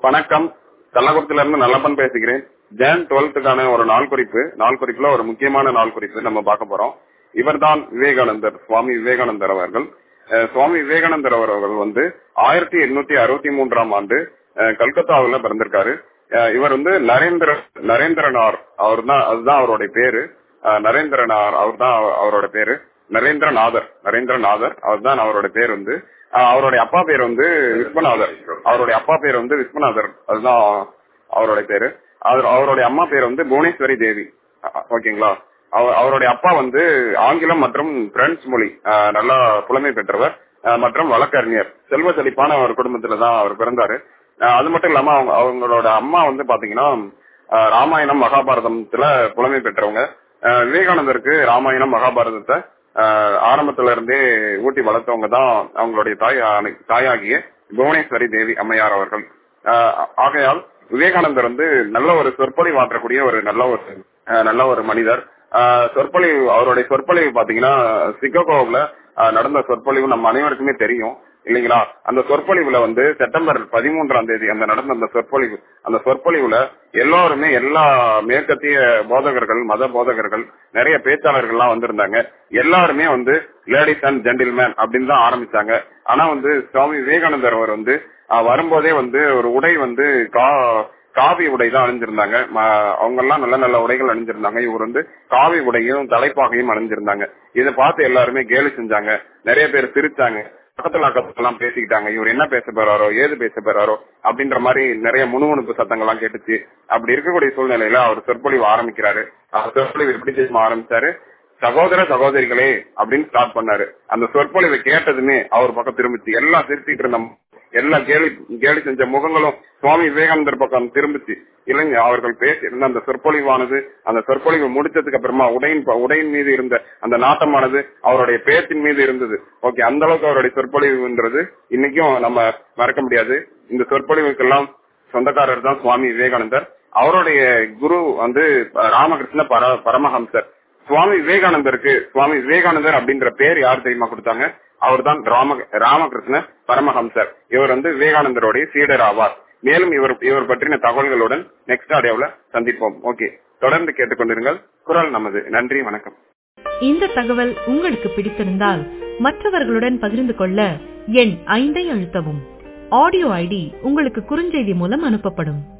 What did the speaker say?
வணக்கம். கள்ளக்குறிச்சியில இருந்து நல்லப்பன் பேசுகிறேன். ஜான் 12க்கான ஒரு நாள் குறிப்புல ஒரு முக்கியமான நாள் குறிப்பு நம்ம பார்க்க போறோம். இவர்தான் விவேகானந்தர், சுவாமி விவேகானந்தர் அவர்கள். சுவாமி விவேகானந்தர் அவர்கள் 1863ஆம் ஆண்டு கல்கத்தாவில் பிறந்திருக்காரு. இவர் நரேந்திரனார் அதுதான் அவருடைய பேரு. நரேந்திரனார் அவரோட பேரு. நரேந்திரநாதர் அதுதான் அவரோட பேர். அவருடைய அப்பா பேர் விஸ்வநாதர். அதுதான் அவருடைய பேரு. அவருடைய அம்மா பேர் புவனேஸ்வரி தேவி. ஓகேங்களா. அவருடைய அப்பா ஆங்கிலம் மற்றும் பிரெஞ்சு மொழி நல்லா புலமை பெற்றவர் மற்றும் வழக்கறிஞர். செல்வ செழிப்பான ஒரு குடும்பத்துல தான் அவர் பிறந்தாரு. அது மட்டும் இல்லாம அவங்களோட அம்மா பாத்தீங்கன்னா ராமாயணம் மகாபாரதத்துல புலமை பெற்றவங்க. விவேகானந்தருக்கு ராமாயணம் மகாபாரதத்தை ஆரம்பத்துல இருந்தே ஊட்டி வளர்த்தவங்க தான் அவங்களுடைய தாயாகிய புவனேஸ்வரி தேவி அம்மையார் அவர்கள். ஆகையால் விவேகானந்தர் நல்ல ஒரு சொற்பொழிவு ஆற்றக்கூடிய ஒரு நல்ல ஒரு மனிதர். அவருடைய சொற்பொழிவு பாத்தீங்கன்னா சிகாகோவுல நடந்த சொற்பொழிவு நம்ம அனைவருக்குமே தெரியும் இல்லைங்களா. அந்த சொற்பொழிவுல செப்டம்பர் 13ஆம் தேதி நடந்த அந்த சொற்பொழிவுல எல்லாருமே எல்லா மேற்கத்திய போதகர்கள், மத போதகர்கள், நிறைய பேச்சாளர்கள்லாம் வந்திருந்தாங்க. எல்லாருமே லேடிஸ் அண்ட் ஜென்டில்மேன் அப்படின்னு தான் ஆரம்பிச்சாங்க. ஆனா சுவாமி விவேகானந்தர் அவர் வரும்போதே ஒரு உடை காவி உடை தான் அணிஞ்சிருந்தாங்க. அவங்க எல்லாம் நல்ல நல்ல உடைகள் அணிஞ்சிருந்தாங்க. இவர் காவி உடையும் தலைப்பாகையும் அணிஞ்சிருந்தாங்க. இதை பார்த்து எல்லாருமே கேலி செஞ்சாங்க. நிறைய பேர் சிரிச்சாங்க. பக்கத்துல பேசிக்கிட்டாங்க. இவர் என்ன பேச போறாரோ, ஏது பேச போறாரோ அப்படின்ற மாதிரி நிறைய முணுமுணுப்பு சத்தங்கள்லாம் கேட்டுச்சு. அப்படி இருக்கக்கூடிய சூழ்நிலையில அவர் சொற்பொழிவு ஆரம்பிக்கிறாரு. அவர் சொற்பொழிவு எப்படி தெரியுமா ஆரம்பிச்சாரு? சகோதர சகோதரிகளே அப்படின்னு ஸ்டார்ட் பண்ணாரு. அந்த சொற்பொழிவை கேட்டதுமே அவர் பக்கம் திரும்பிச்சு. எல்லாம் சிரிச்சுட்டு இருந்த எல்லா கேலி செஞ்ச முகங்களும் சுவாமி விவேகானந்தர் பக்கம் திரும்பிச்சு. இல்லைங்க, அவர்கள் பேசியிருந்த அந்த சொற்பொழிவு முடிச்சதுக்கு அப்புறமா உடையின் மீது இருந்த அந்த நாட்டமானது அவருடைய பேச்சின் மீது இருந்தது. ஓகே, அந்த அளவுக்கு அவருடைய சொற்பொழிவுன்றது இன்னைக்கும் நம்ம மறக்க முடியாது. இந்த சொற்பொழிவுக்கெல்லாம் சொந்தக்காரர் தான் சுவாமி விவேகானந்தர். அவருடைய குரு ராமகிருஷ்ண பரமஹம்சர். சுவாமி விவேகானந்தர் அப்படின்ற பேர் யார் தெரியுமா கொடுத்தாங்க? அவர் தான் ராமகிருஷ்ண பரமஹம்சர். இவர் விவேகானந்தருடைய சீடர் ஆவார். மேலும் இவர் பற்றின தகவல்களுடன் நெக்ஸ்ட் ஆடியோல சந்திப்போம். ஓகே, தொடர்ந்து கேட்டுக்கொண்டிருங்கள். குரல் நமது. நன்றி, வணக்கம். இந்த தகவல் உங்களுக்கு பிடித்திருந்தால் மற்றவர்களுடன் பகிர்ந்து கொள்ள எண் 5 அழுத்தவும். ஆடியோ ஐடி உங்களுக்கு குறுஞ்செய்தி மூலம் அனுப்பப்படும்.